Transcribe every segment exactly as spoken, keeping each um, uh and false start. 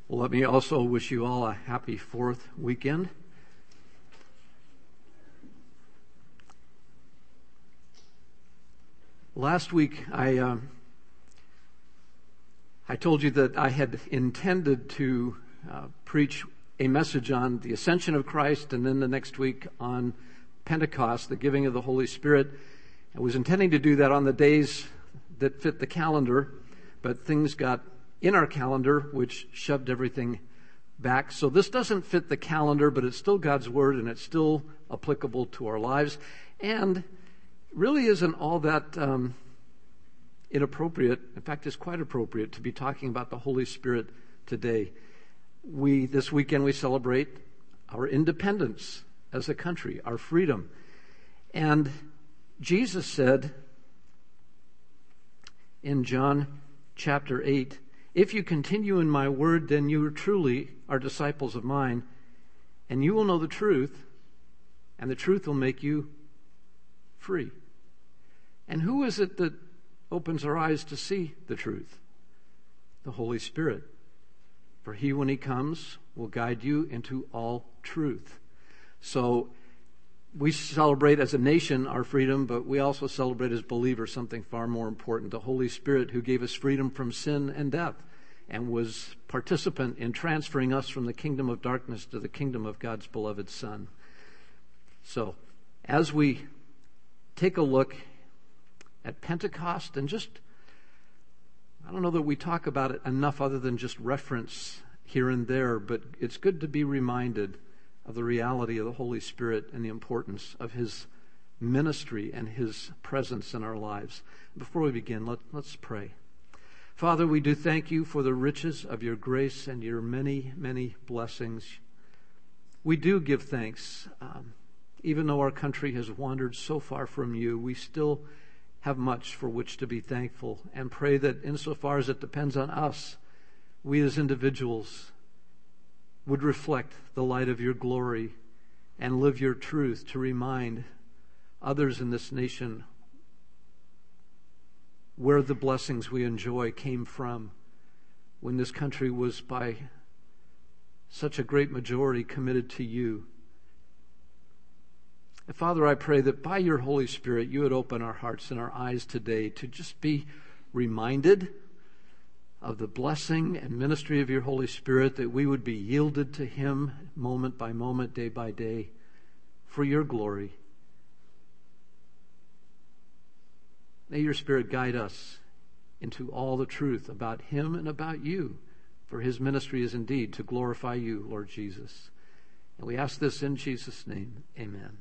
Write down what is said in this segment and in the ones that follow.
Well, let me also wish you all a happy fourth weekend. Last week, I uh, I told you that I had intended to uh, preach a message on the ascension of Christ, and then the next week on Pentecost, the giving of the Holy Spirit. I was intending to do that on the days that fit the calendar, but things got in our calendar, which shoved everything back. So this doesn't fit the calendar, but it's still God's Word, and it's still applicable to our lives, and really isn't all that um, inappropriate. In fact, it's quite appropriate to be talking about the Holy Spirit today. We, this weekend, we celebrate our independence as a country, our freedom. And Jesus said in John chapter eight, "If you continue in my word, then you truly are disciples of mine, and you will know the truth, and the truth will make you free." And who is it that opens our eyes to see the truth? The Holy Spirit. For he, when he comes, will guide you into all truth. So we celebrate as a nation our freedom, but we also celebrate as believers something far more important, the Holy Spirit, who gave us freedom from sin and death and was participant in transferring us from the kingdom of darkness to the kingdom of God's beloved Son. So as we take a look at Pentecost, and just, I don't know that we talk about it enough other than just reference here and there, but it's good to be reminded of the reality of the Holy Spirit and the importance of his ministry and his presence in our lives. Before we begin, let, let's pray. Father, we do thank you for the riches of your grace and your many, many blessings. We do give thanks. Um, even though our country has wandered so far from you, we still have much for which to be thankful, and pray that insofar as it depends on us, we as individuals would reflect the light of your glory and live your truth to remind others in this nation where the blessings we enjoy came from when this country was by such a great majority committed to you. And Father, I pray that by your Holy Spirit you would open our hearts and our eyes today to just be reminded of the blessing and ministry of your Holy Spirit, that we would be yielded to him moment by moment, day by day, for your glory. May your Spirit guide us into all the truth about him and about you, for his ministry is indeed to glorify you, Lord Jesus. And we ask this in Jesus' name. Amen.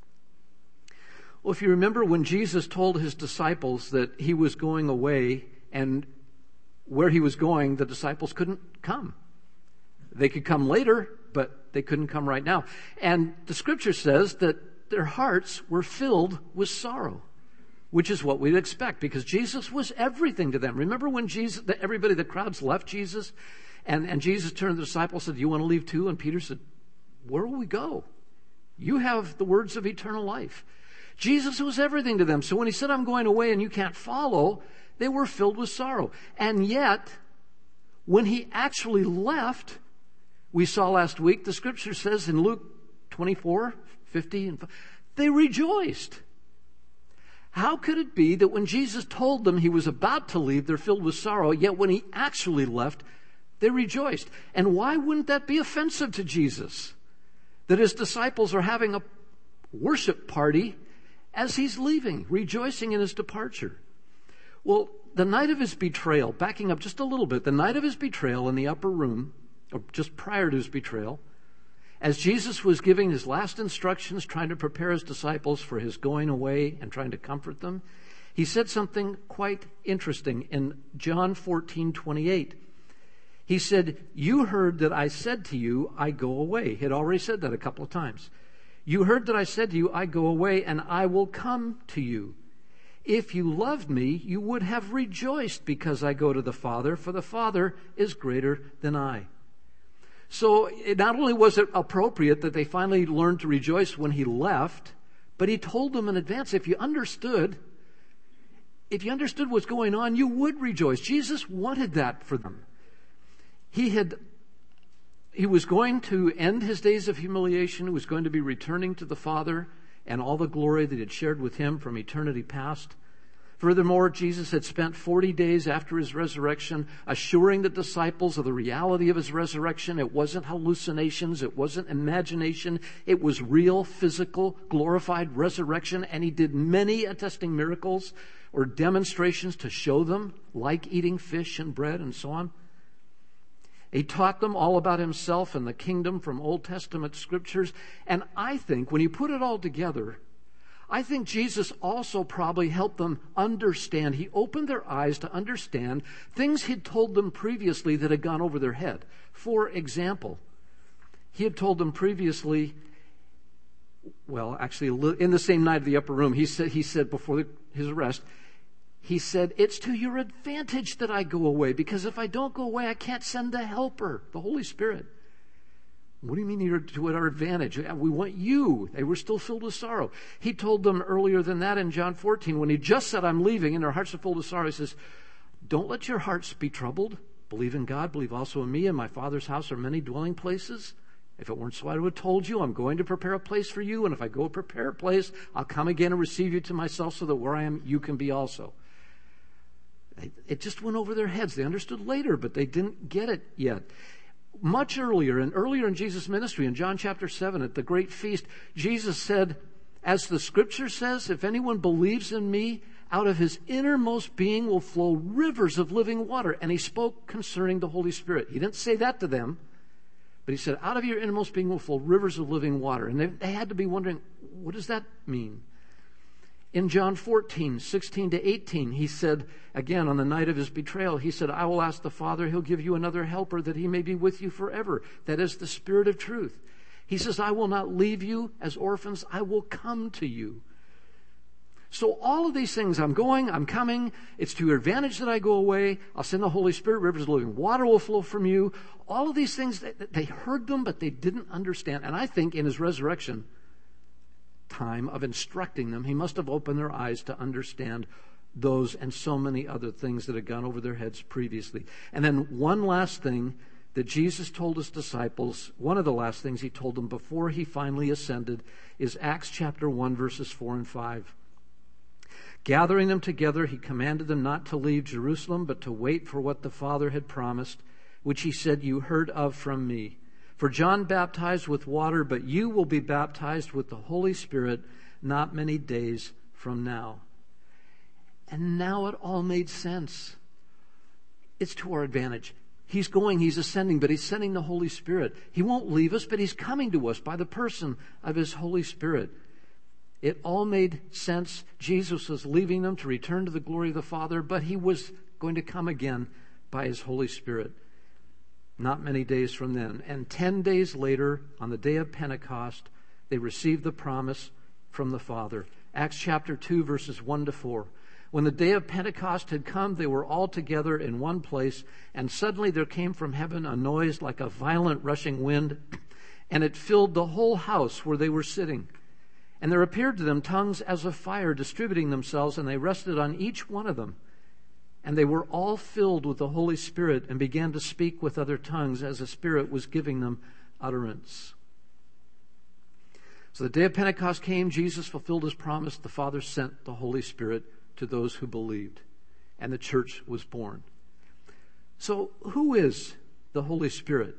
Well, if you remember when Jesus told his disciples that he was going away, and where he was going, the disciples couldn't come. They could come later, but they couldn't come right now. And the scripture says that their hearts were filled with sorrow, which is what we'd expect, because Jesus was everything to them. Remember when Jesus, everybody, the crowds left Jesus, and, and Jesus turned to the disciples and said, "Do you want to leave too?" And Peter said, "Where will we go? You have the words of eternal life." Jesus was everything to them. So when he said, "I'm going away and you can't follow," they were filled with sorrow. And yet, when he actually left, we saw last week, the scripture says in Luke twenty-four, fifty, and they rejoiced. How could it be that when Jesus told them he was about to leave, they're filled with sorrow, yet when he actually left, they rejoiced? And why wouldn't that be offensive to Jesus? That his disciples are having a worship party as he's leaving, rejoicing in his departure. Well, the night of his betrayal, backing up just a little bit, the night of his betrayal in the upper room, or just prior to his betrayal, as Jesus was giving his last instructions, trying to prepare his disciples for his going away and trying to comfort them, he said something quite interesting in John fourteen twenty-eight. He said, "You heard that I said to you, I go away." He had already said that a couple of times. "You heard that I said to you, I go away, and I will come to you. If you loved me, you would have rejoiced because I go to the Father, for the Father is greater than I." So it not only was it appropriate that they finally learned to rejoice when he left, but he told them in advance, if you understood, if you understood what's going on, you would rejoice. Jesus wanted that for them. He had he was going to end his days of humiliation. He was going to be returning to the Father and all the glory that he had shared with him from eternity past. Furthermore, Jesus had spent forty days after his resurrection assuring the disciples of the reality of his resurrection. It wasn't hallucinations. It wasn't imagination. It was real, physical, glorified resurrection. And he did many attesting miracles or demonstrations to show them, like eating fish and bread and so on. He taught them all about himself and the kingdom from Old Testament scriptures. And I think when you put it all together, I think Jesus also probably helped them understand. He opened their eyes to understand things he'd told them previously that had gone over their head. For example, he had told them previously, well, actually, in the same night of the upper room, he said, he said before his arrest, he said, it's to your advantage that I go away, because if I don't go away, I can't send the helper, the Holy Spirit. What do you mean you're to our advantage? We want you. They were still filled with sorrow. He told them earlier than that in John fourteen, when he just said, I'm leaving, and their hearts are full of sorrow, he says, don't let your hearts be troubled. Believe in God, believe also in me. In my Father's house are many dwelling places. If it weren't so, I would have told you, I'm going to prepare a place for you. And if I go prepare a place, I'll come again and receive you to myself, so that where I am, you can be also. It just went over their heads. They understood later, but they didn't get it yet. Much earlier, and earlier in Jesus' ministry, in John chapter seven, at the great feast, Jesus said, as the scripture says, if anyone believes in me, out of his innermost being will flow rivers of living water. And he spoke concerning the Holy Spirit. He didn't say that to them, but he said, out of your innermost being will flow rivers of living water. And they, they had to be wondering, what does that mean? In John fourteen, sixteen to eighteen, he said, again, on the night of his betrayal, he said, I will ask the Father, he'll give you another helper that he may be with you forever. That is the Spirit of truth. He says, I will not leave you as orphans. I will come to you. So all of these things, I'm going, I'm coming. It's to your advantage that I go away. I'll send the Holy Spirit. Rivers of living water will flow from you. All of these things, they heard them, but they didn't understand. And I think in his resurrection time of instructing them, he must have opened their eyes to understand those and so many other things that had gone over their heads previously. And then one last thing that Jesus told his disciples, one of the last things he told them before he finally ascended, is Acts chapter one, verses four and five. Gathering them together, he commanded them not to leave Jerusalem, but to wait for what the Father had promised, which he said, you heard of from me. For John baptized with water, but you will be baptized with the Holy Spirit not many days from now. And now it all made sense. It's to our advantage. He's going, he's ascending, but he's sending the Holy Spirit. He won't leave us, but he's coming to us by the person of his Holy Spirit. It all made sense. Jesus was leaving them to return to the glory of the Father, but he was going to come again by his Holy Spirit. Not many days from then. And ten days later, on the day of Pentecost, they received the promise from the Father. Acts chapter two, verses one to four. When the day of Pentecost had come, they were all together in one place, and suddenly there came from heaven a noise like a violent rushing wind, and it filled the whole house where they were sitting. And there appeared to them tongues as of fire distributing themselves, and they rested on each one of them. And they were all filled with the Holy Spirit and began to speak with other tongues as the Spirit was giving them utterance. So the day of Pentecost came, Jesus fulfilled his promise. The Father sent the Holy Spirit to those who believed, and the church was born. So who is the Holy Spirit?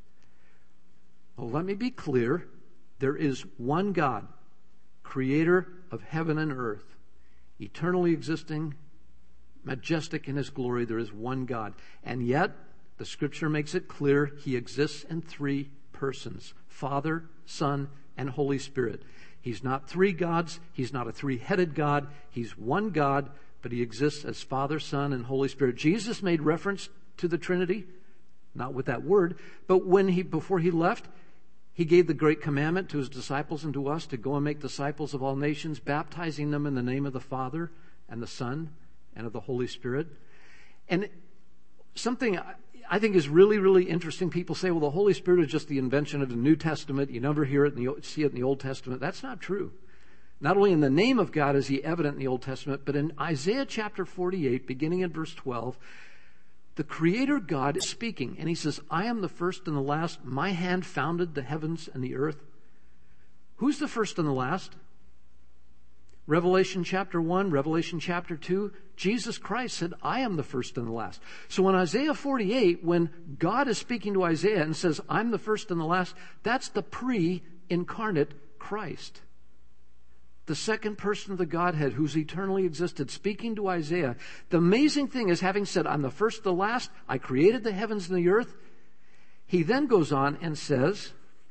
Well, let me be clear. There is one God, creator of heaven and earth, eternally existing, majestic in his glory. There is one God. And yet, the scripture makes it clear he exists in three persons: Father, Son, and Holy Spirit. He's not three gods. He's not a three-headed God. He's one God, but he exists as Father, Son, and Holy Spirit. Jesus made reference to the Trinity, not with that word, but when he, before he left, he gave the great commandment to his disciples and to us to go and make disciples of all nations, baptizing them in the name of the Father and the Son and of the Holy Spirit. And something I think is really, really interesting. People say, well, the Holy Spirit is just the invention of the New Testament. You never hear it, in the, see it in the Old Testament. That's not true. Not only in the name of God is he evident in the Old Testament, but in Isaiah chapter forty-eight, beginning in verse twelve, The Creator God is speaking, and he says, I am the first and the last. My hand founded the heavens and the earth. Who's the first and the last? Revelation chapter one, Revelation chapter two, Jesus Christ said, I am the first and the last. So in Isaiah forty-eight, when God is speaking to Isaiah and says, I'm the first and the last, that's the pre-incarnate Christ. The second person of the Godhead who's eternally existed, speaking to Isaiah. The amazing thing is, having said, I'm the first and the last, I created the heavens and the earth, he then goes on and says,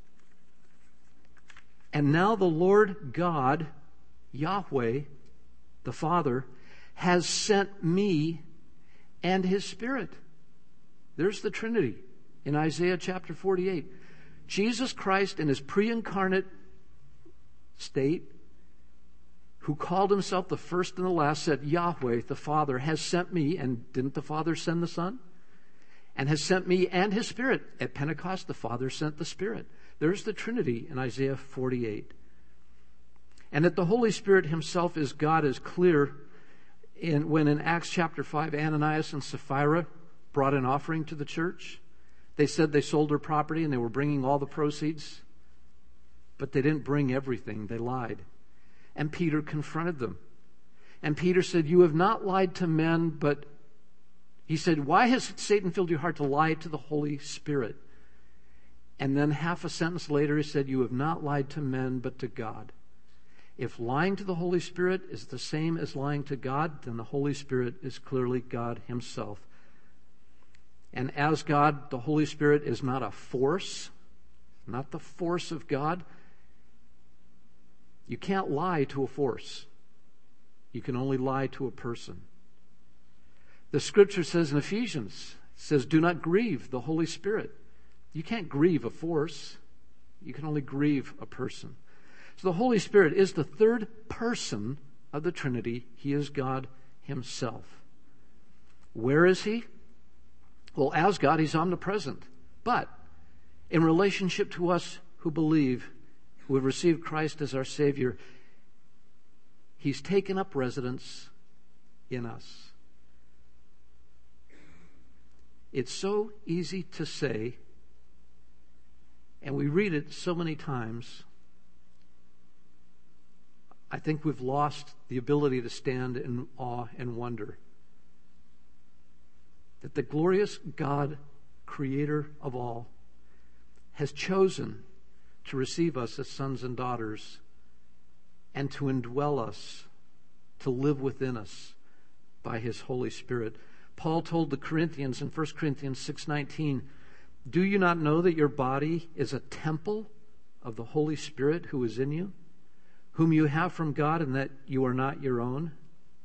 and now the Lord God, Yahweh, the Father, has sent me and his Spirit. There's the Trinity in Isaiah chapter forty-eight. Jesus Christ in his pre-incarnate state, who called himself the first and the last, said, Yahweh, the Father, has sent me. And didn't the Father send the Son? And has sent me and his Spirit. At Pentecost, the Father sent the Spirit. There's the Trinity in Isaiah forty-eight. And that the Holy Spirit himself is God is clear in, when in Acts chapter five, Ananias and Sapphira brought an offering to the church. They said they sold their property and they were bringing all the proceeds, but they didn't bring everything. They lied. And Peter confronted them. And Peter said, you have not lied to men, but he said, why has Satan filled your heart to lie to the Holy Spirit? And then half a sentence later he said, you have not lied to men, but to God. If lying to the Holy Spirit is the same as lying to God, then the Holy Spirit is clearly God himself. And as God, the Holy Spirit is not a force, not the force of God. You can't lie to a force. You can only lie to a person. The scripture says in Ephesians, it says, do not grieve the Holy Spirit. You can't grieve a force. You can only grieve a person. So the Holy Spirit is the third person of the Trinity. He is God himself. Where is he? Well, as God, he's omnipresent. But in relationship to us who believe, who have received Christ as our Savior, he's taken up residence in us. It's so easy to say, and we read it so many times, I think we've lost the ability to stand in awe and wonder that the glorious God, creator of all, has chosen to receive us as sons and daughters and to indwell us, to live within us by his Holy Spirit. Paul told the Corinthians in First Corinthians six nineteen, do you not know that your body is a temple of the Holy Spirit who is in you, whom you have from God, and that you are not your own?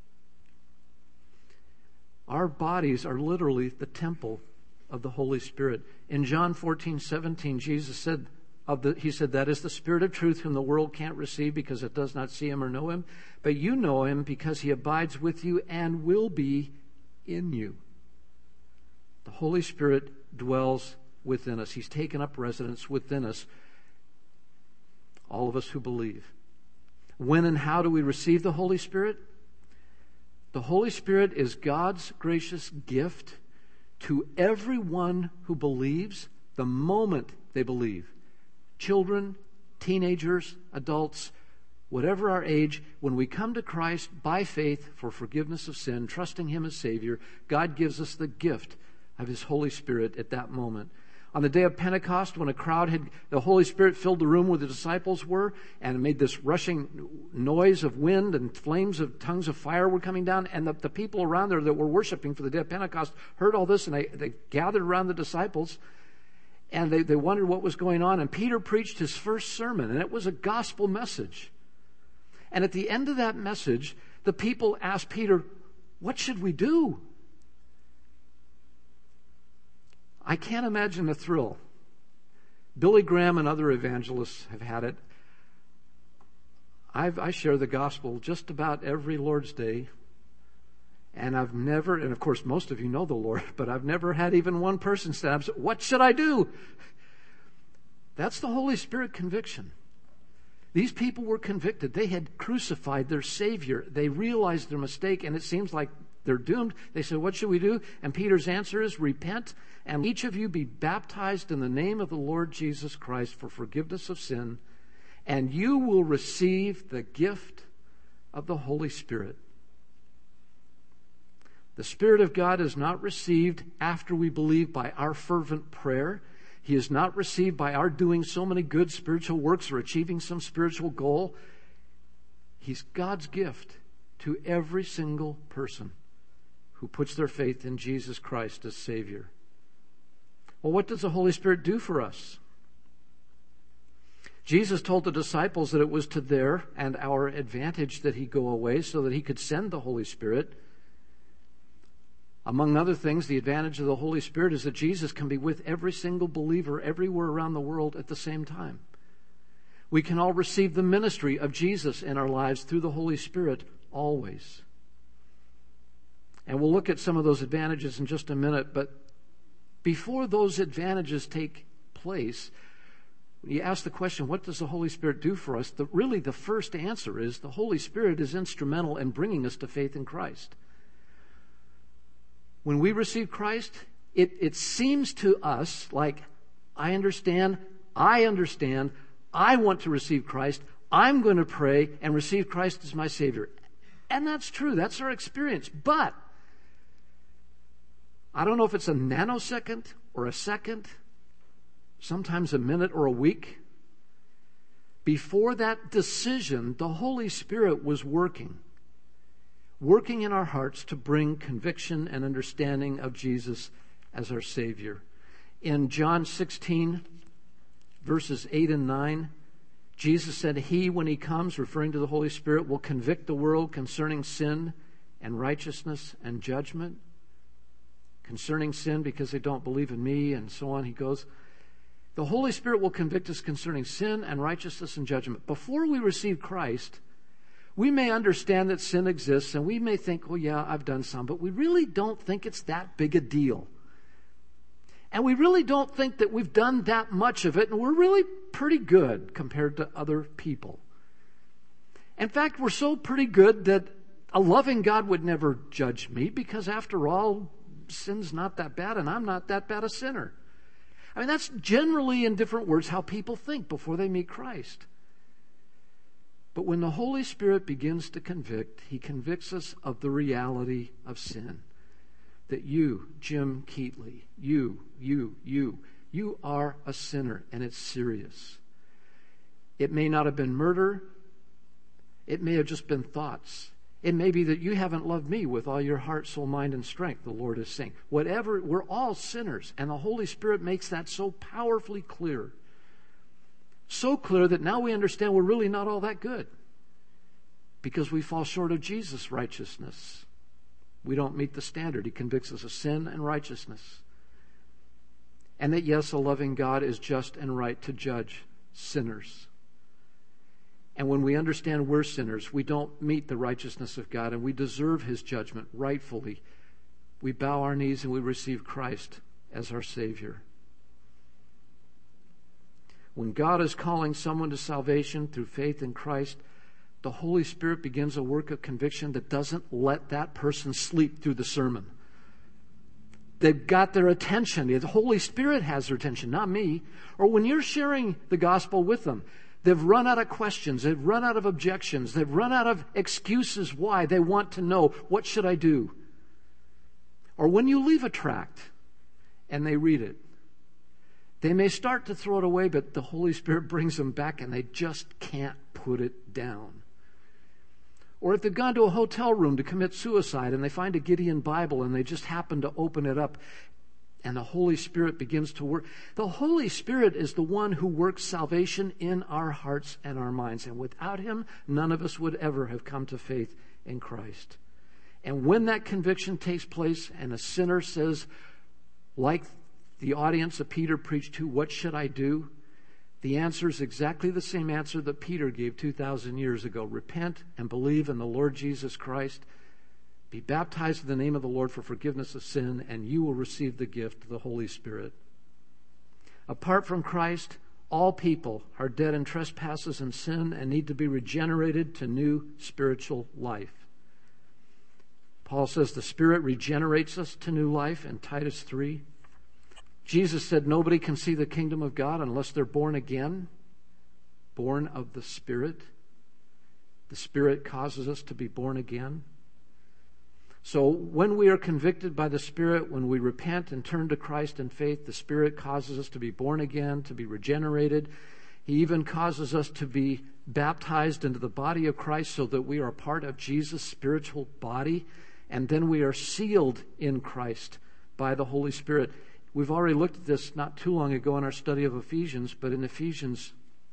Our bodies are literally the temple of the Holy Spirit. In John fourteen seventeen, Jesus said, of the, he said, that is the Spirit of truth whom the world can't receive because it does not see him or know him. But you know him because he abides with you and will be in you. The Holy Spirit dwells within us. He's taken up residence within us, all of us who believe. When and how do we receive the Holy Spirit? The Holy Spirit is God's gracious gift to everyone who believes the moment they believe. Children, teenagers, adults, whatever our age, when we come to Christ by faith for forgiveness of sin, trusting him as Savior, God gives us the gift of his Holy Spirit at that moment. On the day of Pentecost, when a crowd had, the Holy Spirit filled the room where the disciples were and made this rushing noise of wind and flames of tongues of fire were coming down, and the, the people around there that were worshiping for the day of Pentecost heard all this, and they, they gathered around the disciples, and they, they wondered what was going on. And Peter preached his first sermon, and it was a gospel message. And at the end of that message, the people asked Peter, what should we do? I can't imagine the thrill. Billy Graham and other evangelists have had it. I've, I share the gospel just about every Lord's Day. And I've never, and of course most of you know the Lord, but I've never had even one person say, what should I do? That's the Holy Spirit conviction. These people were convicted. They had crucified their Savior. They realized their mistake, and it seems like They're doomed. They said, what should we do? And Peter's answer is, repent, and each of you be baptized in the name of the Lord Jesus Christ for forgiveness of sin, and you will receive the gift of the Holy Spirit. The Spirit of God is not received after we believe by our fervent prayer. He is not received by our doing so many good spiritual works or achieving some spiritual goal. He's God's gift to every single person who puts their faith in Jesus Christ as Savior. Well, what does the Holy Spirit do for us? Jesus told the disciples that it was to their and our advantage that he go away so that he could send the Holy Spirit. Among other things, the advantage of the Holy Spirit is that Jesus can be with every single believer everywhere around the world at the same time. We can all receive the ministry of Jesus in our lives through the Holy Spirit always. And we'll look at some of those advantages in just a minute, but before those advantages take place, you ask the question, what does the Holy Spirit do for us? The, really, the first answer is the Holy Spirit is instrumental in bringing us to faith in Christ. When we receive Christ, it, it seems to us like, I understand, I understand, I want to receive Christ, I'm going to pray and receive Christ as my Savior. And that's true, that's our experience. But, I don't know if it's a nanosecond or a second, sometimes a minute or a week. Before that decision, the Holy Spirit was working. Working in our hearts to bring conviction and understanding of Jesus as our Savior. In John sixteen, verses eight and nine, Jesus said, He, when He comes, referring to the Holy Spirit, will convict the world concerning sin and righteousness and judgment. Concerning sin because they don't believe in me, and so on. He goes, the Holy Spirit will convict us concerning sin and righteousness and judgment. Before we receive Christ, we may understand that sin exists, and we may think, oh yeah, I've done some, but we really don't think it's that big a deal. And we really don't think that we've done that much of it, and we're really pretty good compared to other people. In fact, we're so pretty good that a loving God would never judge me, because after all, sin's not that bad, and I'm not that bad a sinner. I mean, that's generally, in different words, how people think before they meet Christ. But when the Holy Spirit begins to convict, He convicts us of the reality of sin. That you, Jim Keatley, you, you, you, you are a sinner, and it's serious. It may not have been murder. It may have just been thoughts. It may be that you haven't loved me with all your heart, soul, mind, and strength, the Lord is saying. Whatever, we're all sinners, and the Holy Spirit makes that so powerfully clear. So clear that now we understand we're really not all that good because we fall short of Jesus' righteousness. We don't meet the standard. He convicts us of sin and righteousness. And that, yes, a loving God is just and right to judge sinners. And when we understand we're sinners, we don't meet the righteousness of God and we deserve His judgment rightfully. We bow our knees and we receive Christ as our Savior. When God is calling someone to salvation through faith in Christ, the Holy Spirit begins a work of conviction that doesn't let that person sleep through the sermon. They've got their attention. The Holy Spirit has their attention, not me. Or when you're sharing the gospel with them, they've run out of questions. They've run out of objections. They've run out of excuses why. They want to know, what should I do? Or when you leave a tract and they read it, they may start to throw it away, but the Holy Spirit brings them back and they just can't put it down. Or if they've gone to a hotel room to commit suicide and they find a Gideon Bible and they just happen to open it up and the Holy Spirit begins to work. The Holy Spirit is the one who works salvation in our hearts and our minds. And without Him, none of us would ever have come to faith in Christ. And when that conviction takes place and a sinner says, like the audience that Peter preached to, what should I do? The answer is exactly the same answer that Peter gave two thousand years ago. Repent and believe in the Lord Jesus Christ. Be baptized in the name of the Lord for forgiveness of sin, and you will receive the gift of the Holy Spirit. Apart from Christ, all people are dead in trespasses and sin and need to be regenerated to new spiritual life. Paul says the Spirit regenerates us to new life in Titus three. Jesus said nobody can see the kingdom of God unless they're born again, born of the Spirit. The Spirit causes us to be born again. So when we are convicted by the Spirit, when we repent and turn to Christ in faith, the Spirit causes us to be born again, to be regenerated. He even causes us to be baptized into the body of Christ so that we are a part of Jesus' spiritual body. And then we are sealed in Christ by the Holy Spirit. We've already looked at this not too long ago in our study of Ephesians, but in Ephesians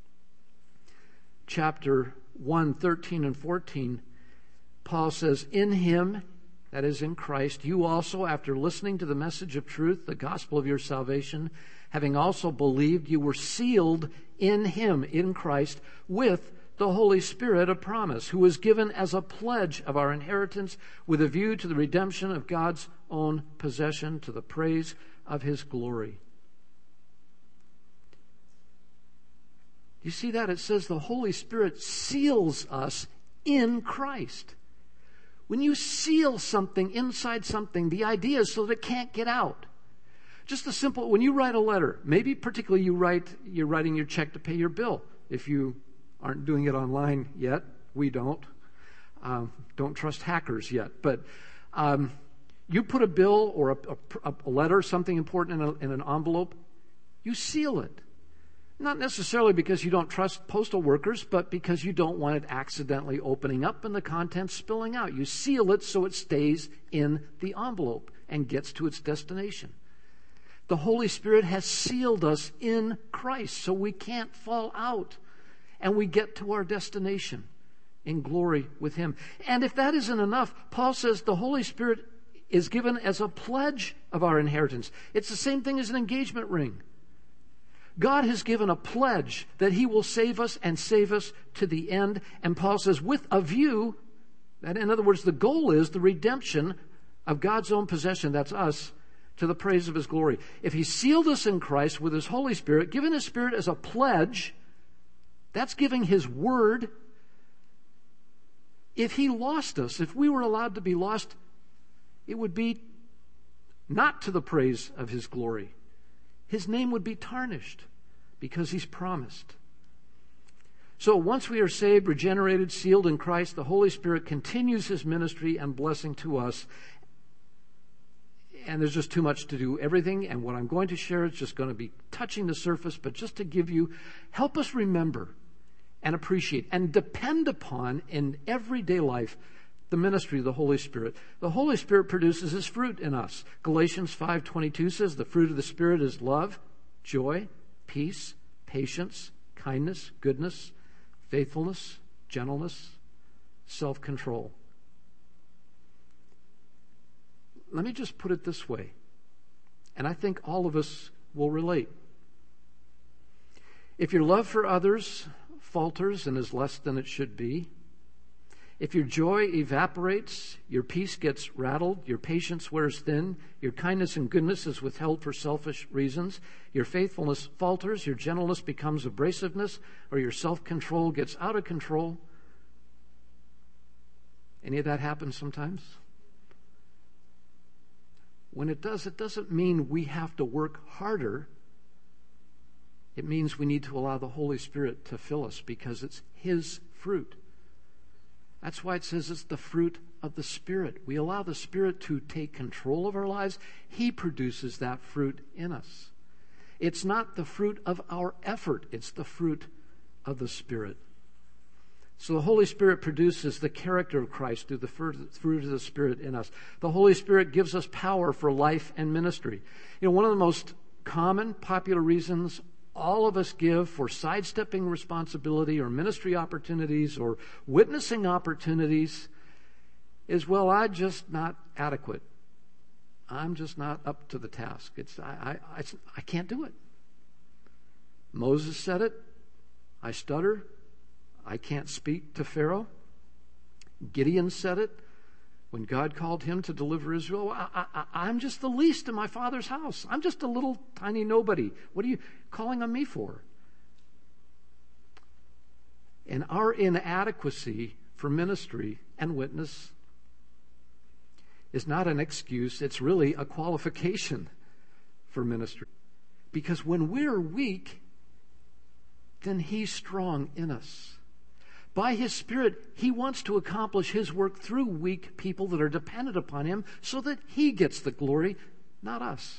chapter one, thirteen and fourteen, Paul says, in him, that is in Christ, you also, after listening to the message of truth, the gospel of your salvation, having also believed, you were sealed in him, in Christ, with the Holy Spirit of promise, who was given as a pledge of our inheritance with a view to the redemption of God's own possession, to the praise of his glory. You see that? It says the Holy Spirit seals us in Christ. When you seal something inside something, the idea is so that it can't get out. Just a simple, when you write a letter, maybe particularly you write, you're writing your check to pay your bill. If you aren't doing it online yet, we don't. Um, don't trust hackers yet. But um, you put a bill or a, a, a letter, something important in, a, in an envelope, you seal it. Not necessarily because you don't trust postal workers, but because you don't want it accidentally opening up and the contents spilling out. You seal it so it stays in the envelope and gets to its destination. The Holy Spirit has sealed us in Christ so we can't fall out and we get to our destination in glory with him. And if that isn't enough, Paul says the Holy Spirit is given as a pledge of our inheritance. It's the same thing as an engagement ring. God has given a pledge that he will save us and save us to the end. And Paul says, with a view, that in other words, the goal is the redemption of God's own possession, that's us, to the praise of his glory. If he sealed us in Christ with his Holy Spirit, given his Spirit as a pledge, that's giving his word. If he lost us, if we were allowed to be lost, it would be not to the praise of his glory. His name would be tarnished because he's promised. So once we are saved, regenerated, sealed in Christ, the Holy Spirit continues his ministry and blessing to us. And there's just too much to do everything. And what I'm going to share is just going to be touching the surface, but just to give you, help us remember and appreciate and depend upon in everyday life the ministry of the Holy Spirit. The Holy Spirit produces his fruit in us. Galatians five twenty-two says the fruit of the Spirit is love, joy, peace, patience, kindness, goodness, faithfulness, gentleness, self-control. Let me just put it this way, and I think all of us will relate. If your love for others falters and is less than it should be, if your joy evaporates, your peace gets rattled, your patience wears thin, your kindness and goodness is withheld for selfish reasons, your faithfulness falters, your gentleness becomes abrasiveness, or your self-control gets out of control. Any of that happens sometimes? When it does, it doesn't mean we have to work harder. It means we need to allow the Holy Spirit to fill us because it's his fruit. That's why it says it's the fruit of the Spirit. We allow the Spirit to take control of our lives. He produces that fruit in us. It's not the fruit of our effort. It's the fruit of the Spirit. So the Holy Spirit produces the character of Christ through the fruit of the Spirit in us. The Holy Spirit gives us power for life and ministry. You know, one of the most common, popular reasons all of us give for sidestepping responsibility or ministry opportunities or witnessing opportunities is, well, I'm just not adequate. I'm just not up to the task. It's I, I, it's, I can't do it. Moses said it. I stutter. I can't speak to Pharaoh. Gideon said it when God called him to deliver Israel. I, I, I'm just the least in my father's house. I'm just a little tiny nobody. What are you calling on me for? And our inadequacy for ministry and witness is not an excuse. It's really a qualification for ministry. Because when we're weak, then He's strong in us. By His Spirit, He wants to accomplish His work through weak people that are dependent upon Him so that He gets the glory, not us.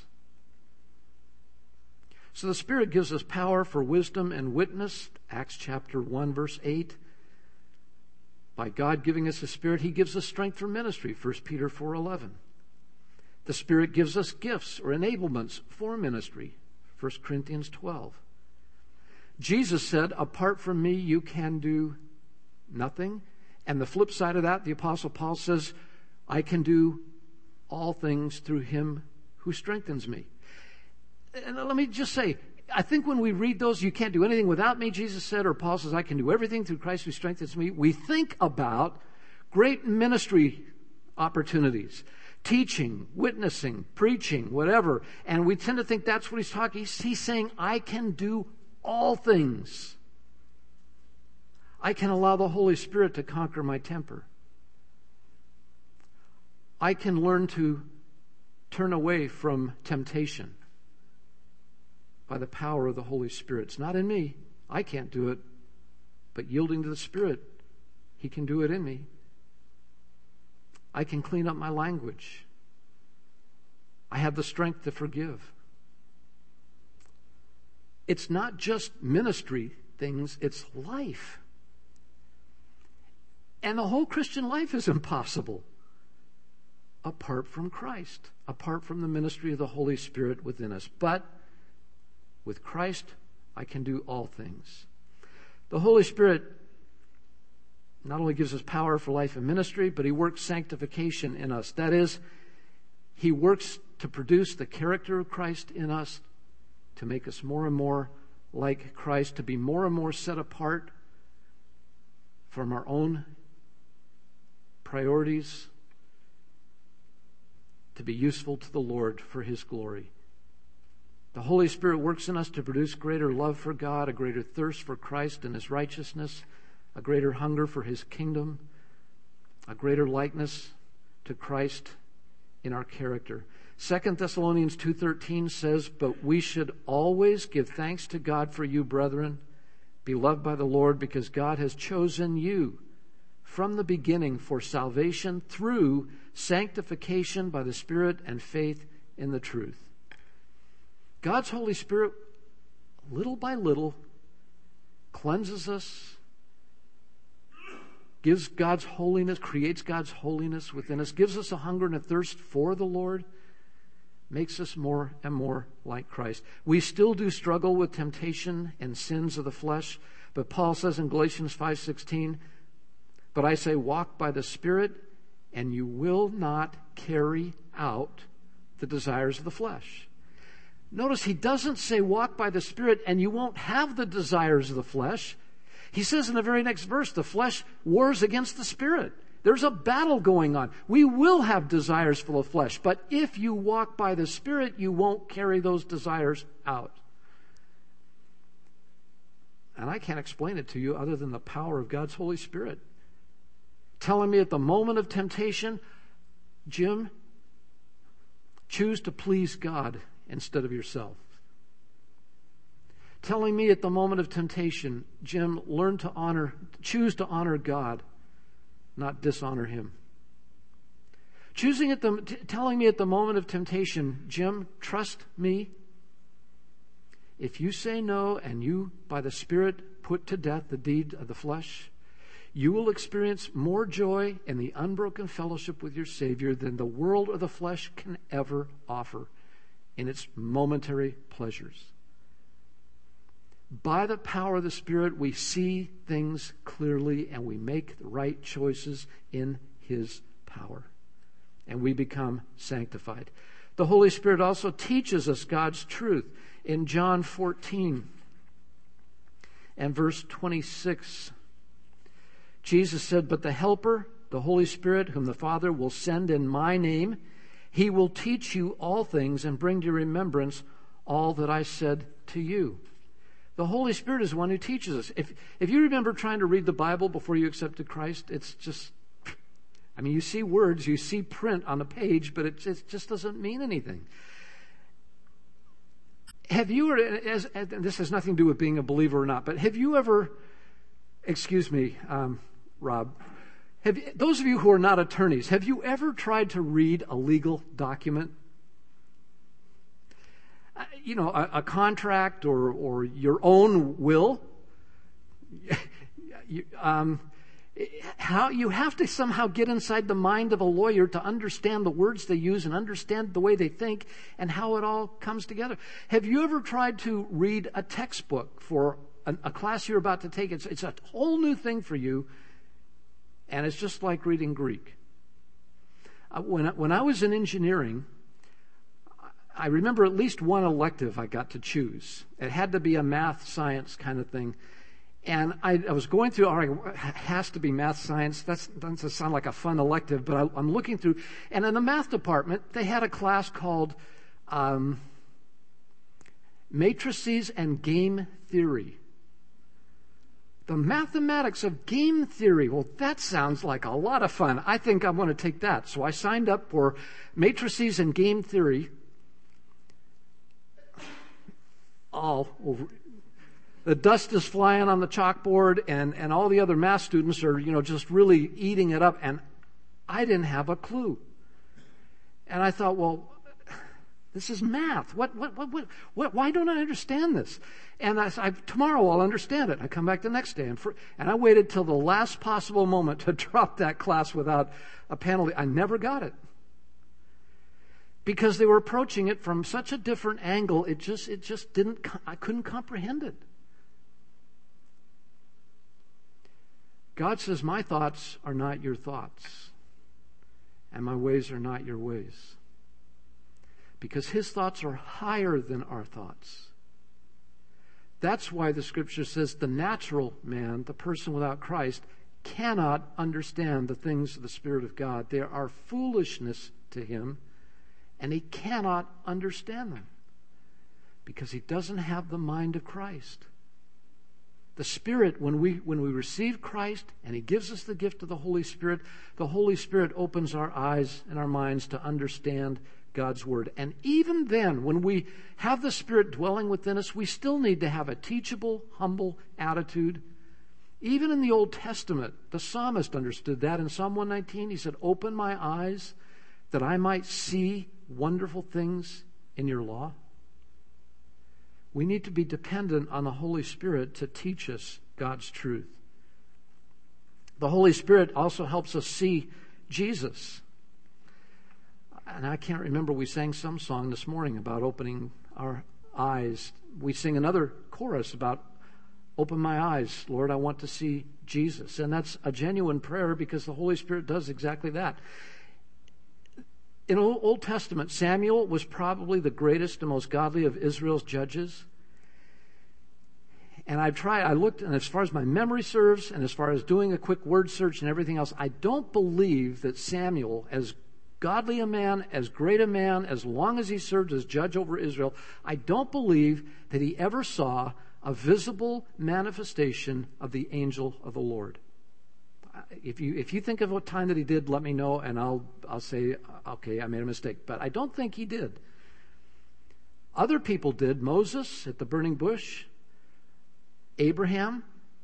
So the Spirit gives us power for wisdom and witness. Acts chapter one, verse eight. By God giving us the Spirit, He gives us strength for ministry. First Peter four eleven. The Spirit gives us gifts or enablements for ministry. First Corinthians twelve. Jesus said, apart from me, you can do nothing. And the flip side of that, the Apostle Paul says, I can do all things through Him who strengthens me. And let me just say, I think when we read those, you can't do anything without me, Jesus said, or Paul says, I can do everything through Christ who strengthens me. We think about great ministry opportunities, teaching, witnessing, preaching, whatever. And we tend to think that's what he's talking. He's, he's saying, I can do all things. I can allow the Holy Spirit to conquer my temper. I can learn to turn away from temptation by the power of the Holy Spirit. It's not in me. I can't do it. But yielding to the Spirit, He can do it in me. I can clean up my language. I have the strength to forgive. It's not just ministry things, it's life. And the whole Christian life is impossible apart from Christ, apart from the ministry of the Holy Spirit within us. But with Christ, I can do all things. The Holy Spirit not only gives us power for life and ministry, but He works sanctification in us. That is, He works to produce the character of Christ in us, to make us more and more like Christ, to be more and more set apart from our own priorities, to be useful to the Lord for His glory. The Holy Spirit works in us to produce greater love for God, a greater thirst for Christ and His righteousness, a greater hunger for His kingdom, a greater likeness to Christ in our character. Second Thessalonians two thirteen says, but we should always give thanks to God for you, brethren, beloved by the Lord, because God has chosen you from the beginning for salvation through sanctification by the Spirit and faith in the truth. God's Holy Spirit, little by little, cleanses us, gives God's holiness, creates God's holiness within us, gives us a hunger and a thirst for the Lord, makes us more and more like Christ. We still do struggle with temptation and sins of the flesh, but Paul says in Galatians five sixteen, but I say walk by the Spirit, and you will not carry out the desires of the flesh. Notice he doesn't say walk by the Spirit and you won't have the desires of the flesh. He says in the very next verse, the flesh wars against the Spirit. There's a battle going on. We will have desires for the flesh, but if you walk by the Spirit, you won't carry those desires out. And I can't explain it to you other than the power of God's Holy Spirit telling me at the moment of temptation, Jim, choose to please God instead of yourself. Telling me at the moment of temptation, Jim, learn to honor, choose to honor God, not dishonor Him. Choosing at the, t- telling me at the moment of temptation, Jim, trust me. If you say no and you, by the Spirit, put to death the deed of the flesh, you will experience more joy in the unbroken fellowship with your Savior than the world or the flesh can ever offer in its momentary pleasures. By the power of the Spirit, we see things clearly and we make the right choices in His power. And we become sanctified. The Holy Spirit also teaches us God's truth. In John fourteen and verse twenty-six, Jesus said, but the Helper, the Holy Spirit, whom the Father will send in my name, He will teach you all things and bring to your remembrance all that I said to you. The Holy Spirit is the one who teaches us. If, if you remember trying to read the Bible before you accepted Christ, it's just, I mean, you see words, you see print on the page, but it just, it just doesn't mean anything. Have you, as, as, this has nothing to do with being a believer or not, but have you ever, excuse me, um, Rob, have those of you who are not attorneys, have you ever tried to read a legal document? Uh, you know, a, a contract or, or your own will? you, um, how you have to somehow get inside the mind of a lawyer to understand the words they use and understand the way they think and how it all comes together. Have you ever tried to read a textbook for a, a class you're about to take? It's, it's a whole new thing for you, and it's just like reading Greek. Uh, when, when I was in engineering, I remember at least one elective I got to choose. It had to be a math, science kind of thing. And I, I was going through, all right, it has to be math, science. That's, that doesn't sound like a fun elective, but I, I'm looking through. And in the math department, they had a class called um, Matrices and Game Theory. The mathematics of game theory. Well, that sounds like a lot of fun. I think I'm going to take that. So I signed up for Matrices and Game Theory. All over. The dust is flying on the chalkboard, and, and all the other math students are, you know, just really eating it up, and I didn't have a clue. And I thought, well, this is math. What, what, what, what, what why don't I understand this? And I, I, tomorrow I'll understand it. I come back the next day, and, for, and I waited till the last possible moment to drop that class without a penalty. I never got it. Because they were approaching it from such a different angle, it just, it just didn't, I couldn't comprehend it. God says, my thoughts are not your thoughts, and my ways are not your ways. Because his thoughts are higher than our thoughts. That's why the scripture says the natural man, the person without Christ, cannot understand the things of the Spirit of God. They are foolishness to him, and he cannot understand them because he doesn't have the mind of Christ. The Spirit, when we when we receive Christ and he gives us the gift of the Holy Spirit, the Holy Spirit opens our eyes and our minds to understand God's Word. And even then, when we have the Spirit dwelling within us, we still need to have a teachable, humble attitude. Even in the Old Testament, the psalmist understood that. In Psalm one nineteen, he said, "Open my eyes that I might see wonderful things in your law." We need to be dependent on the Holy Spirit to teach us God's truth. The Holy Spirit also helps us see Jesus. And I can't remember, we sang some song this morning about opening our eyes. We sing another chorus about, open my eyes, Lord, I want to see Jesus. And that's a genuine prayer because the Holy Spirit does exactly that. In the Old Testament, Samuel was probably the greatest and most godly of Israel's judges. And I've tried, I looked, and as far as my memory serves, and as far as doing a quick word search and everything else, I don't believe that Samuel, as godly a man, as great a man, as long as he served as judge over Israel, I don't believe that he ever saw a visible manifestation of the angel of the Lord. If you if you think of what time that he did, let me know, and I'll I'll say, okay, I made a mistake. But I don't think he did. Other people did. Moses at the burning bush, Abraham,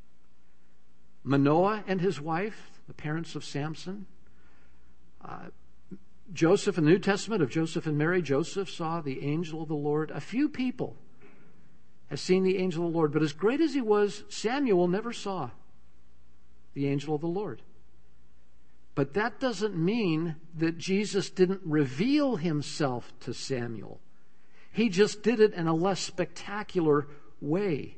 Manoah and his wife, the parents of Samson, uh, Joseph in the New Testament of Joseph and Mary. Joseph saw the angel of the Lord. A few people have seen the angel of the Lord, but as great as he was, Samuel never saw the angel of the Lord. But that doesn't mean that Jesus didn't reveal himself to Samuel. He just did it in a less spectacular way.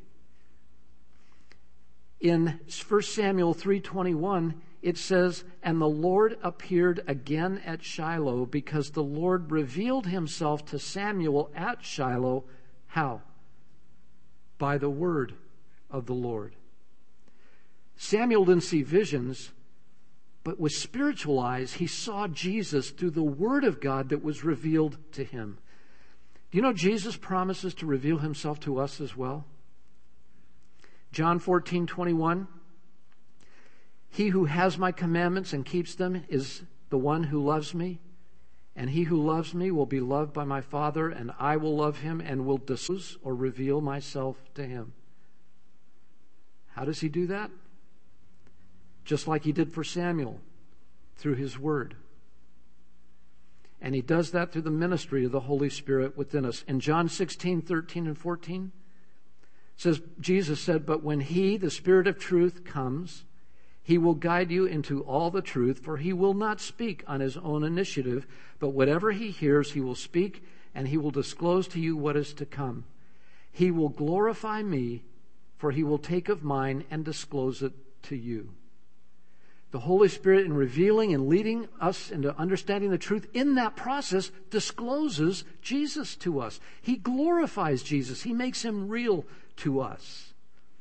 In First Samuel three twenty-one, it says, "And the Lord appeared again at Shiloh because the Lord revealed himself to Samuel at Shiloh." How? By the word of the Lord. Samuel didn't see visions, but with spiritual eyes, he saw Jesus through the Word of God that was revealed to him. Do you know Jesus promises to reveal himself to us as well? John fourteen twenty-one. "He who has my commandments and keeps them is the one who loves me, and he who loves me will be loved by my Father, and I will love him and will disclose or reveal myself to him. How does he do that? Just like he did for Samuel, through his word. And he does that through the ministry of the Holy Spirit within us. In John sixteen, thirteen, and fourteen, it says, Jesus said, "But when he, the Spirit of truth, comes, he will guide you into all the truth, for he will not speak on his own initiative, but whatever he hears, he will speak, and he will disclose to you what is to come. He will glorify me, for he will take of mine and disclose it to you." The Holy Spirit, in revealing and leading us into understanding the truth, in that process discloses Jesus to us. He glorifies Jesus. He makes him real to us.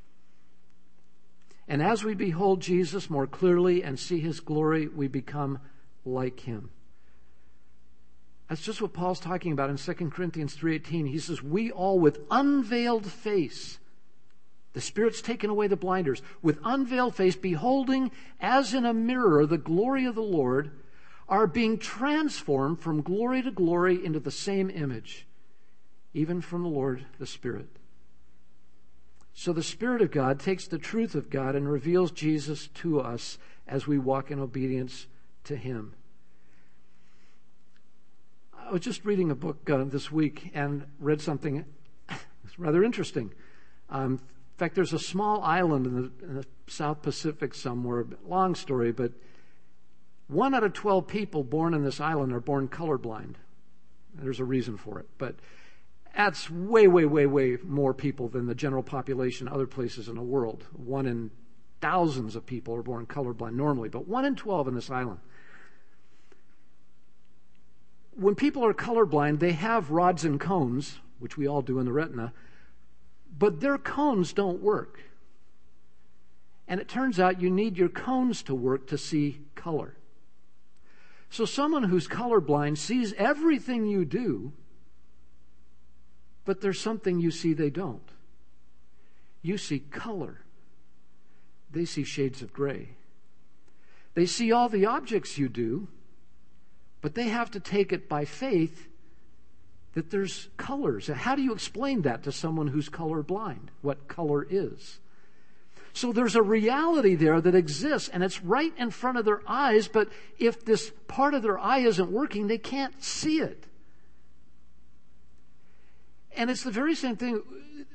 And as we behold Jesus more clearly and see his glory, we become like him. That's just what Paul's talking about in Second Corinthians three eighteen. He says, "We all with unveiled face," the Spirit's taken away the blinders, "with unveiled face, beholding as in a mirror the glory of the Lord, are being transformed from glory to glory into the same image, even from the Lord, the Spirit." So the Spirit of God takes the truth of God and reveals Jesus to us as we walk in obedience to him. I was just reading a book uh, this week and read something that's rather interesting. Um, In fact, there's a small island in the, in the South Pacific somewhere, long story, but one out of twelve people born in this island are born colorblind. There's a reason for it, but that's way, way, way, way more people than the general population other places in the world. One in thousands of people are born colorblind normally, but one in twelve in this island. When people are colorblind, they have rods and cones, which we all do in the retina, but their cones don't work. And it turns out you need your cones to work to see color. So someone who's colorblind sees everything you do, but there's something you see they don't. You see color. They see shades of gray. They see all the objects you do, but they have to take it by faith that there's colors. How do you explain that to someone who's colorblind, what color is? So there's a reality there that exists, and it's right in front of their eyes, but if this part of their eye isn't working, they can't see it. And it's the very same thing.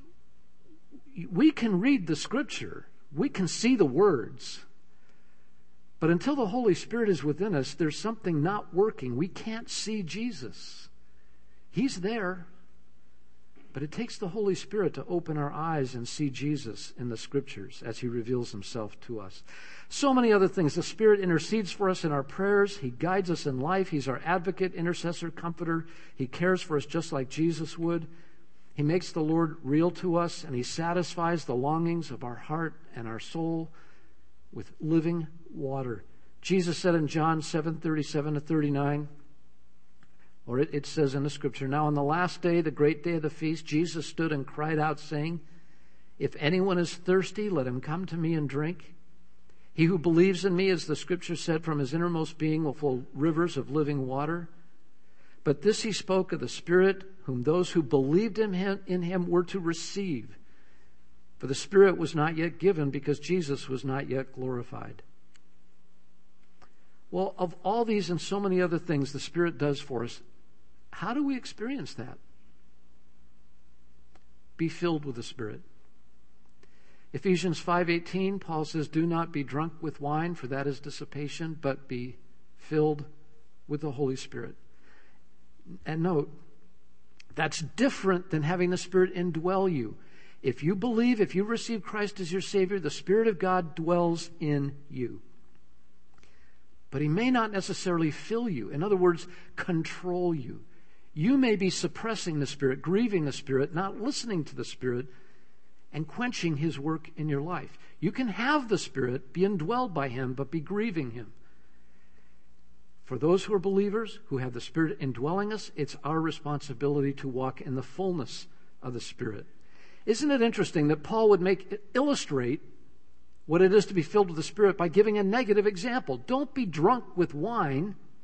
We can read the Scripture. We can see the words. But until the Holy Spirit is within us, there's something not working. We can't see Jesus. He's there, but it takes the Holy Spirit to open our eyes and see Jesus in the Scriptures as he reveals himself to us. So many other things. The Spirit intercedes for us in our prayers. He guides us in life. He's our advocate, intercessor, comforter. He cares for us just like Jesus would. He makes the Lord real to us, and he satisfies the longings of our heart and our soul with living water. Jesus said in John seven, thirty-seven to thirty-nine, or it, it says in the Scripture, "Now on the last day, the great day of the feast, Jesus stood and cried out, saying, 'If anyone is thirsty, let him come to me and drink. He who believes in me, as the Scripture said, from his innermost being will flow rivers of living water.' But this he spoke of the Spirit, whom those who believed in him, in him were to receive. For the Spirit was not yet given, because Jesus was not yet glorified." Well, of all these and so many other things the Spirit does for us, how do we experience that? Be filled with the Spirit. Ephesians five eighteen, Paul says, "Do not be drunk with wine, for that is dissipation, but be filled with the Holy Spirit." And note, that's different than having the Spirit indwell you. If you believe, if you receive Christ as your Savior, the Spirit of God dwells in you. But he may not necessarily fill you. In other words, control you. You may be suppressing the Spirit, grieving the Spirit, not listening to the Spirit, and quenching his work in your life. You can have the Spirit, be indwelled by him, but be grieving him. For those who are believers, who have the Spirit indwelling us, it's our responsibility to walk in the fullness of the Spirit. Isn't it interesting that Paul would make illustrate what it is to be filled with the Spirit by giving a negative example? Don't be drunk with wine,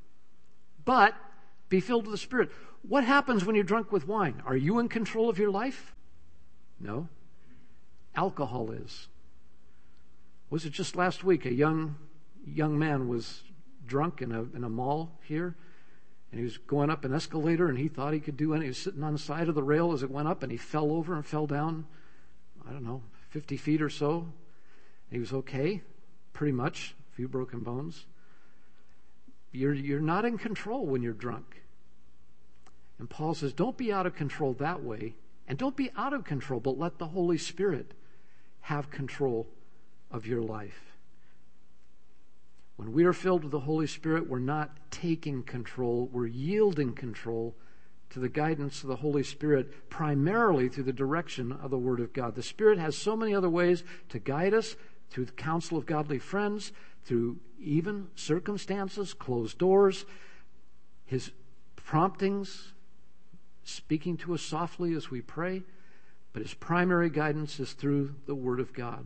But be filled with the Spirit. What happens when you're drunk with wine? Are you in control of your life? No. Alcohol is. Was it just last week a young young man was drunk in a in a mall here, and he was going up an escalator, and he thought he could do anything. He was sitting on the side of the rail as it went up, and he fell over and fell down, I don't know, fifty feet or so. He was okay, pretty much, a few broken bones. You're you're not in control when you're drunk. And Paul says, don't be out of control that way, and don't be out of control, but let the Holy Spirit have control of your life. When we are filled with the Holy Spirit, we're not taking control, we're yielding control to the guidance of the Holy Spirit, primarily through the direction of the Word of God. The Spirit has so many other ways to guide us, through the counsel of godly friends, through even circumstances, closed doors, His promptings, speaking to us softly as we pray, but His primary guidance is through the Word of God.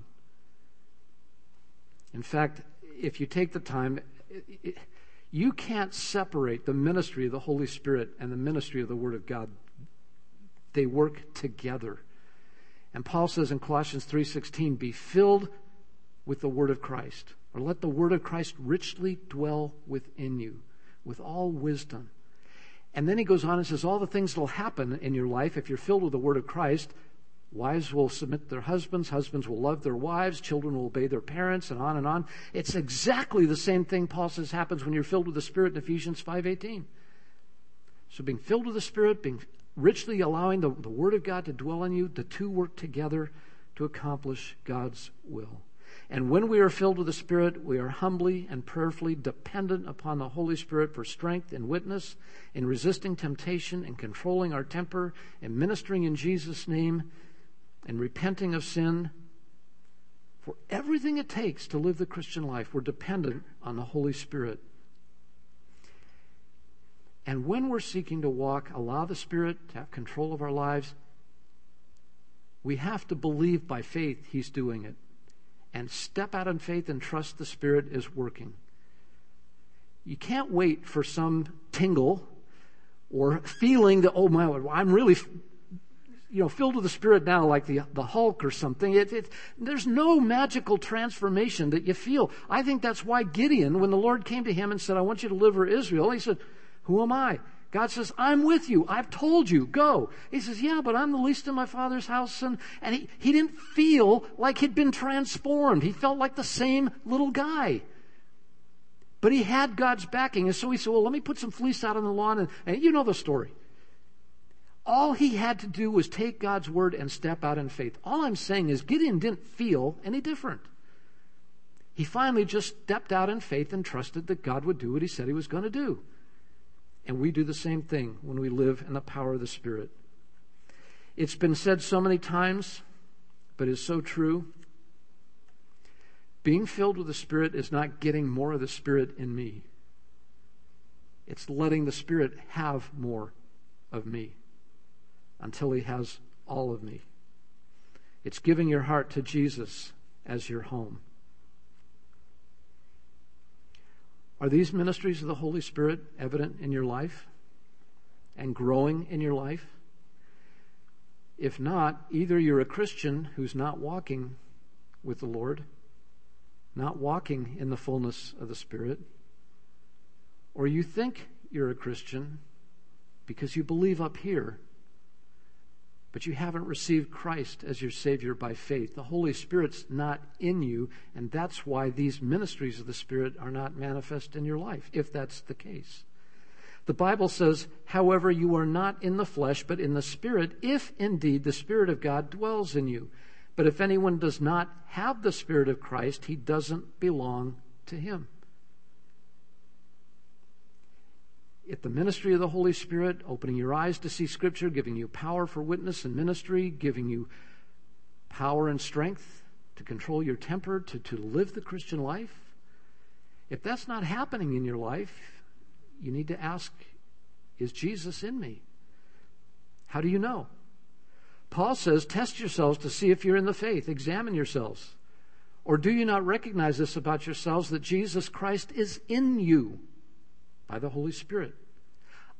In fact, if you take the time, it, it, you can't separate the ministry of the Holy Spirit and the ministry of the Word of God. They work together. And Paul says in Colossians three sixteen, be filled with the Word of Christ, or let the Word of Christ richly dwell within you, with all wisdom. And then he goes on and says, all the things that will happen in your life if you're filled with the Word of Christ. Wives will submit to their husbands, husbands will love their wives, children will obey their parents, and on and on. It's exactly the same thing Paul says happens when you're filled with the Spirit in Ephesians five eighteen. So being filled with the Spirit, being richly allowing the, the Word of God to dwell in you, the two work together to accomplish God's will. And when we are filled with the Spirit, we are humbly and prayerfully dependent upon the Holy Spirit for strength and witness, in resisting temptation and controlling our temper, and ministering in Jesus' name, and repenting of sin. For everything it takes to live the Christian life, we're dependent on the Holy Spirit. And when we're seeking to walk, allow the Spirit to have control of our lives, we have to believe by faith He's doing it, and step out in faith and trust the Spirit is working. You can't wait for some tingle or feeling that, oh my, I'm really you know, filled with the Spirit now, like the the Hulk or something. It, it, there's no magical transformation that you feel. I think that's why Gideon, when the Lord came to him and said, I want you to deliver Israel, he said, who am I? God says, I'm with you. I've told you, go. He says, yeah, but I'm the least in my father's house. And, and he, he didn't feel like he'd been transformed. He felt like the same little guy. But he had God's backing. And so he said, well, let me put some fleece out on the lawn. And, and you know the story. All he had to do was take God's word and step out in faith. All I'm saying is Gideon didn't feel any different. He finally just stepped out in faith and trusted that God would do what He said He was going to do. And we do the same thing when we live in the power of the Spirit. It's been said so many times, but it's so true. Being filled with the Spirit is not getting more of the Spirit in me. It's letting the Spirit have more of me until He has all of me. It's giving your heart to Jesus as your home. Are these ministries of the Holy Spirit evident in your life and growing in your life? If not, either you're a Christian who's not walking with the Lord, not walking in the fullness of the Spirit, or you think you're a Christian because you believe up here, but you haven't received Christ as your Savior by faith. The Holy Spirit's not in you, and that's why these ministries of the Spirit are not manifest in your life, if that's the case. The Bible says, however, you are not in the flesh, but in the Spirit, if indeed the Spirit of God dwells in you. But if anyone does not have the Spirit of Christ, he doesn't belong to Him. If the ministry of the Holy Spirit, opening your eyes to see Scripture, giving you power for witness and ministry, giving you power and strength to control your temper, to, to live the Christian life, if that's not happening in your life, you need to ask, is Jesus in me? How do you know? Paul says, test yourselves to see if you're in the faith. Examine yourselves. Or do you not recognize this about yourselves, that Jesus Christ is in you by the Holy Spirit?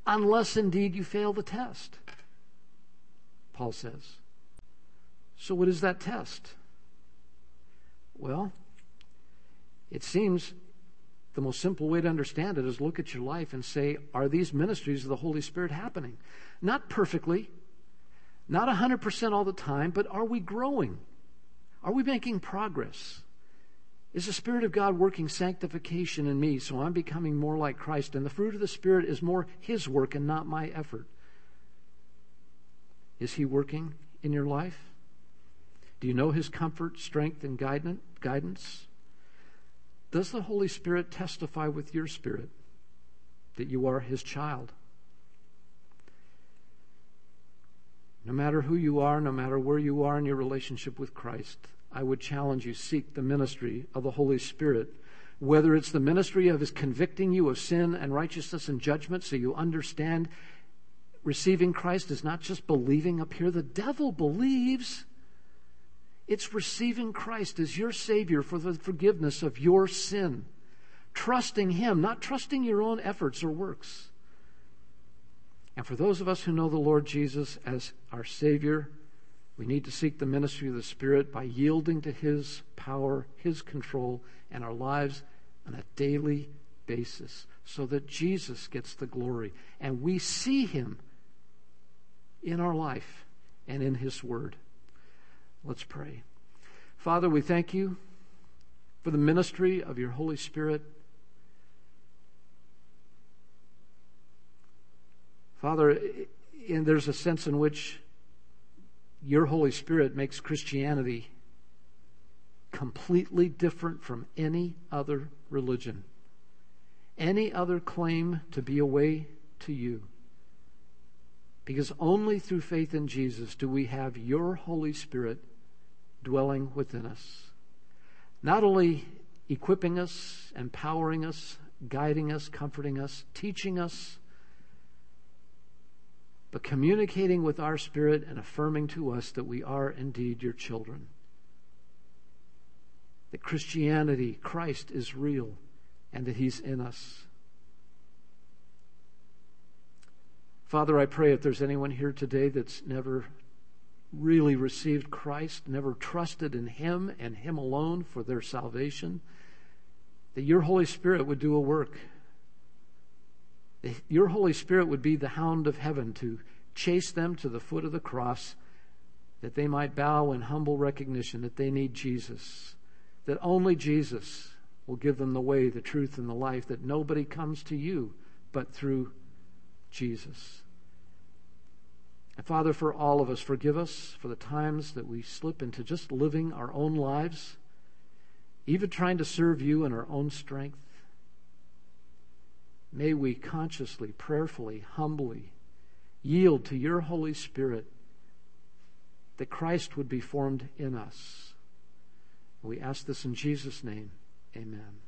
unless indeed you fail the test, Paul says. So what is that test? Well, it seems the most simple way to understand it is look at your life and say, are these ministries of the Holy Spirit happening? Not perfectly, not one hundred percent all the time, but are we growing? Are we making progress? Is the Spirit of God working sanctification in me so I'm becoming more like Christ? And the fruit of the Spirit is more His work and not my effort. Is He working in your life? Do you know His comfort, strength, and guidance? Does the Holy Spirit testify with your spirit that you are His child? No matter who you are, no matter where you are in your relationship with Christ, I would challenge you, seek the ministry of the Holy Spirit. Whether it's the ministry of His convicting you of sin and righteousness and judgment so you understand receiving Christ is not just believing up here. The devil believes. It's receiving Christ as your Savior for the forgiveness of your sin. Trusting Him, not trusting your own efforts or works. And for those of us who know the Lord Jesus as our Savior, we need to seek the ministry of the Spirit by yielding to His power, His control, and our lives on a daily basis so that Jesus gets the glory and we see Him in our life and in His Word. Let's pray. Father, we thank You for the ministry of Your Holy Spirit. Father, and there's a sense in which Your Holy Spirit makes Christianity completely different from any other religion, any other claim to be a way to You. Because only through faith in Jesus do we have Your Holy Spirit dwelling within us. Not only equipping us, empowering us, guiding us, comforting us, teaching us, but communicating with our spirit and affirming to us that we are indeed Your children. That Christianity, Christ is real, and that He's in us. Father, I pray if there's anyone here today that's never really received Christ, never trusted in Him and Him alone for their salvation, that Your Holy Spirit would do a work. Your Holy Spirit would be the hound of heaven to chase them to the foot of the cross, that they might bow in humble recognition that they need Jesus, that only Jesus will give them the way, the truth, and the life, that nobody comes to You but through Jesus. And Father, for all of us, forgive us for the times that we slip into just living our own lives, even trying to serve You in our own strength. May we consciously, prayerfully, humbly yield to Your Holy Spirit that Christ would be formed in us. We ask this in Jesus' name. Amen.